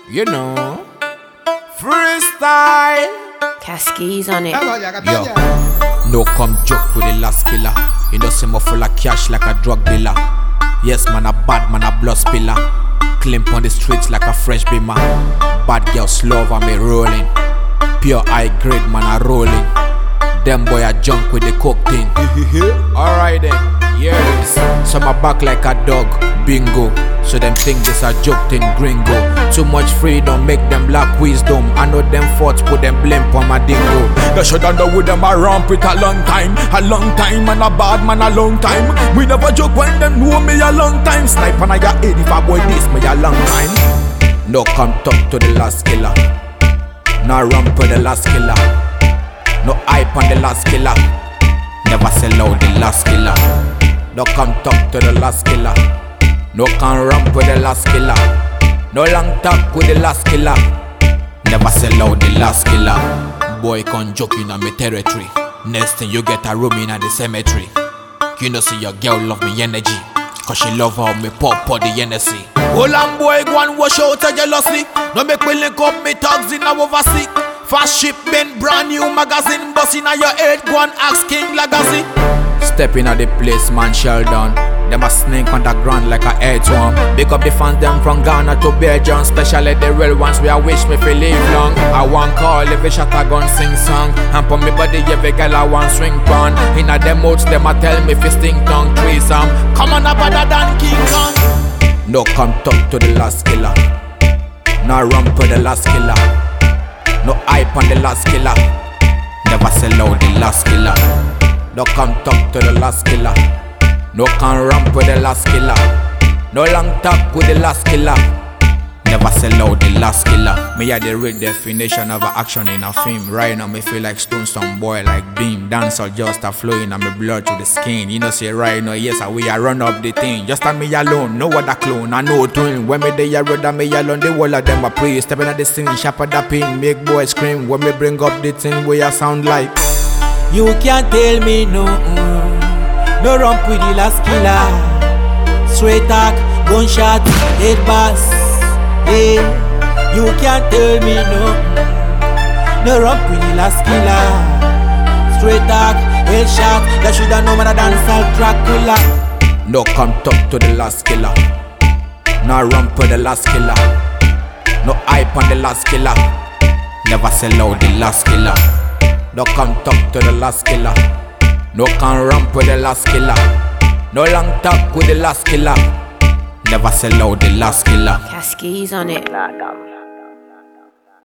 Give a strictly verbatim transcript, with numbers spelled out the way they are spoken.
You know, freestyle. Caskeys on it. Yo, no come joke with the last killer. You know, see me full of cash like a drug dealer. Yes, man, a bad man, a blood spiller. Climb on the streets like a fresh beamer. Bad girls love and me rolling. Pure high grade, man, a rolling. Them boy a junk with the coke thing. Alright then, yes. Some a back like a dog, bingo. So them think this a joke thing, gringo. Too much freedom make them lack wisdom. I know them thoughts put them blame on my dingo. They shoulda know with them a ramp it a long time. A long time and a bad man a long time. We never joke when them know me a long time. Snipe and I got eighty if I boy this me a long time. No come talk to the last killer. No ramp with the last killer. No hype on the last killer. Never sell out the last killer. No come talk to the last killer. No can ramp with the last killer. No long talk with the last killer. Never sell out the last killer. Boy can joke in my territory. Next thing you get a room in the cemetery. You know see your girl love me energy. Cause she love how me pop for the N S C. Hold on boy go and wash out a jealousy. No make me link up me thugs in a oversee. Fast shipment, brand new magazine. Bust in your head, go and ask King Legacy. Step in at the place, man, shell down. Them a snake on the ground like a earthworm. Big up the fans, them from Ghana to Belgium. Especially the real ones, where I wish me feel live long. I want call, every shot I gun sing song. And for me body, every girl I want swing pon. In a them mouths, them a tell me fi sting tongue threesome. Come on up better than King Kong. No come talk to the last killer. No run for the last killer. No hype on the last killer. Never sell out the last killer. No come talk to the last killer. No can ramp with the last killer. No long talk with the last killer. Never sell out the last killer. Me a the real definition of a action in a film. Right now me feel like stone, some boy like beam. Dance or just a flowing and me blood to the skin. You know say right now, yes I we a run up the thing. Just a me alone, no other clone, I no twin. When me dey a road and me alone, the whole of them a pray. Stepping at the scene, sharp at the pin, make boys scream. When me bring up the thing where you sound like. You can't tell me no, mm, no rump with the last killer. Straight talk, gunshot, head bass. Hey, you can't tell me no, mm, no rump with the last killer. Straight talk, head shot, that shoulda know man a dancehall Dracula. No come talk to the last killer. No rump with the last killer. No hype on the last killer. Never sell out the last killer. No come talk to the last killer. No can ramp with the last killer. No long talk with the last killer. Never sell out the last killer. Caskeys on it.